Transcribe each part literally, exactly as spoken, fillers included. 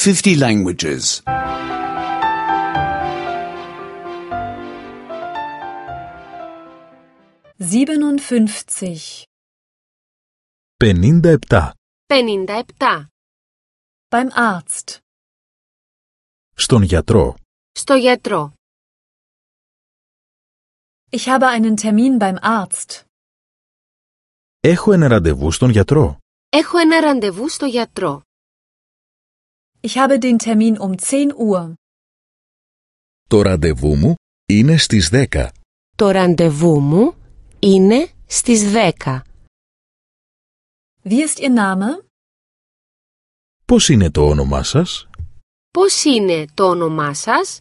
fifty languages. siebenundfünfzig. πενήντα επτά. πενήντα επτά. Beim Arzt. Στον γιατρό. Στο γιατρό. Ich habe einen Termin beim Arzt. Έχω ένα ραντεβού στον γιατρό. Έχω ένα ραντεβού στο γιατρό. Ich habe den Termin um zehn Uhr. Το ραντεβού μου είναι στις δέκα. Το ραντεβού μου είναι στις δέκα. Wie ist Ihr Name? Πώς είναι το όνομά σας? Πώς είναι το όνομά σας?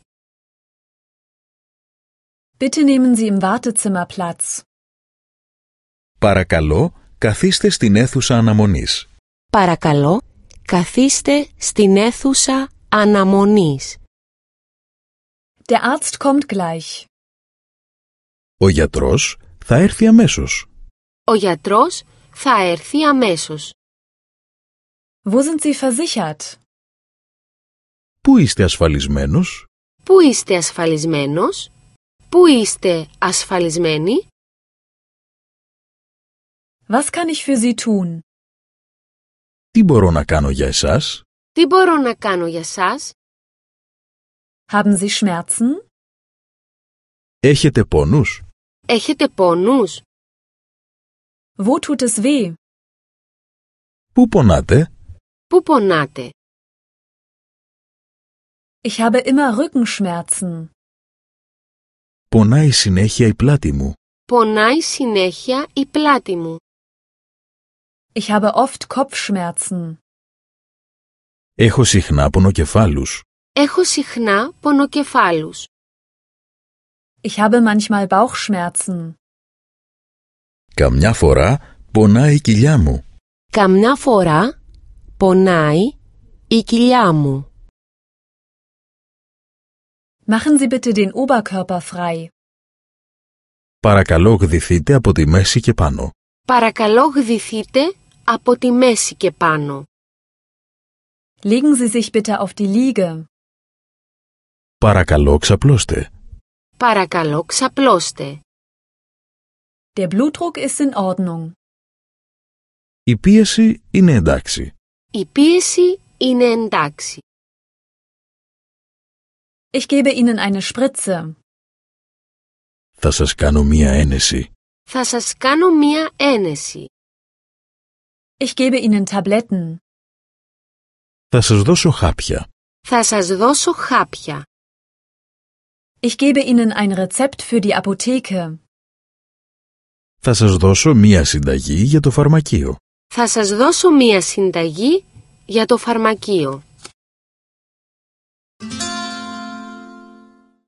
Bitte nehmen Sie im Wartezimmer Platz. Παρακαλώ, καθίστε στην αίθουσα αναμονής. Παρακαλώ, καθίστε στην αίθουσα αναμονής. Der Arzt kommt gleich. Ο γιατρός θα έρθει αμέσως. Ο γιατρός θα έρθει αμέσως. Wo sind Sie versichert? Πού είστε ασφαλισμένος? Πού είστε ασφαλισμένος? Πού είστε ασφαλισμένοι? Was kann ich für Sie tun? Τι μπορώ να κάνω για εσάς? Τι μπορώ να κάνω για σας? Haben Sie Schmerzen? Έχετε πόνους? Έχετε πόνους? Wo tut es weh? Πού πονάτε? Πού πονάτε? Ich habe immer Rückenschmerzen. Πονάει συνέχεια η πλάτη μου. Πονάει συνέχεια η πλάτη μου. Ich habe oft Kopfschmerzen. Έχω συχνά πονοκεφάλους. Έχω συχνά πονοκεφάλους. Ich habe manchmal Bauchschmerzen. Καμιά φορά πονάει η κοιλιά μου. Καμιά φορά πονάει η κοιλιά μου. Machen Sie bitte den Oberkörper frei. Παρακαλώ γδυθείτε από τη μέση και πάνω. Παρακαλώ γδυθείτε από τη μέση και πάνω. Legen Sie sich bitte auf die Liege. Παρακαλώ ξαπλώστε. Παρακαλώ ξαπλώστε. Der Blutdruck ist in Ordnung. Η πίεση είναι εντάξει. Η πίεση είναι εντάξει. Ich gebe Ihnen eine Spritze. Θα σας κάνω μία ένεση. Θα σας κάνω μία ένεση. Ich gebe Ihnen Tabletten. Θα σας δώσω χάπια. Θα σας δώσω χάπια. Ich gebe Ihnen ein Rezept für die Apotheke. Θα σας δώσω μία συνταγή για το φαρμακείο. Θα σας δώσω μία συνταγή για το φαρμακείο.